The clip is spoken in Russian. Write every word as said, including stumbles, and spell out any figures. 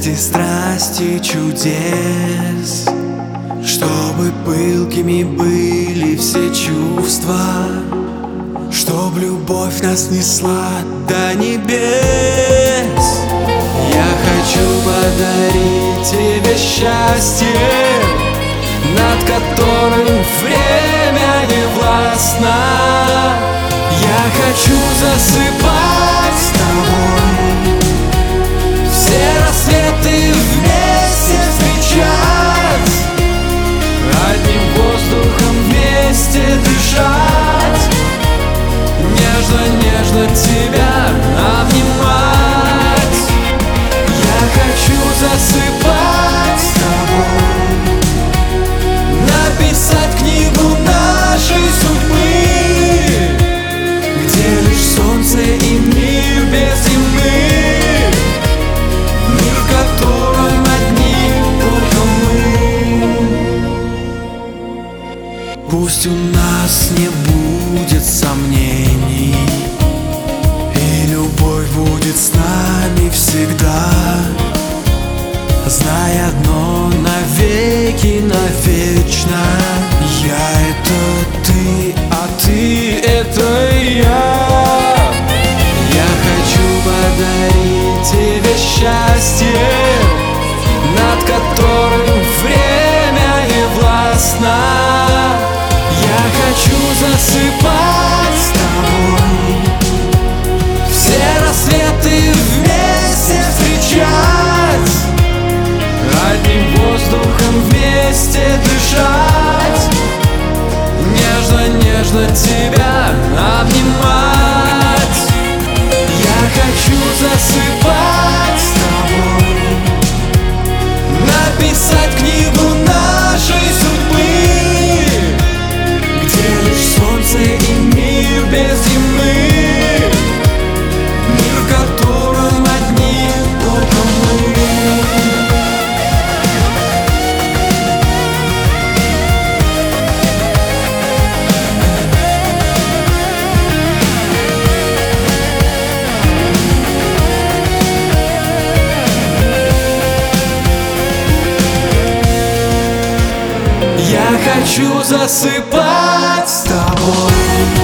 Счастье, страсти, чудес, чтобы пылкими были все чувства, чтоб любовь нас несла до небес. Я хочу подарить тебе счастье, над которым время не властно. Я хочу засыпать с тобой, все рассветы вместе встречать, одним воздухом вместе дышать, нежно-нежно тебя обнимать. Я хочу засыпать с тобой, написать книгу нашей судьбы, где лишь солнце и мир без зимы, мир, в котором одни только мы. Пусть у нас не будет сомнений, и любовь будет с нами всегда. Знай одно навеки, навечно: я — это ты, а ты — это я. Я хочу подарить тебе счастье, над которым время не властно. Я хочу засыпать с тобой, все рассветы вместе встречать, одним воздухом вместе дышать, нежно-нежно тебя обнимать. Я хочу засыпать с тобой, написать книгу нашей судьбы, где лишь солнце и мир без зимы, мир, в котором одни только мы. Я хочу засыпать с тобой.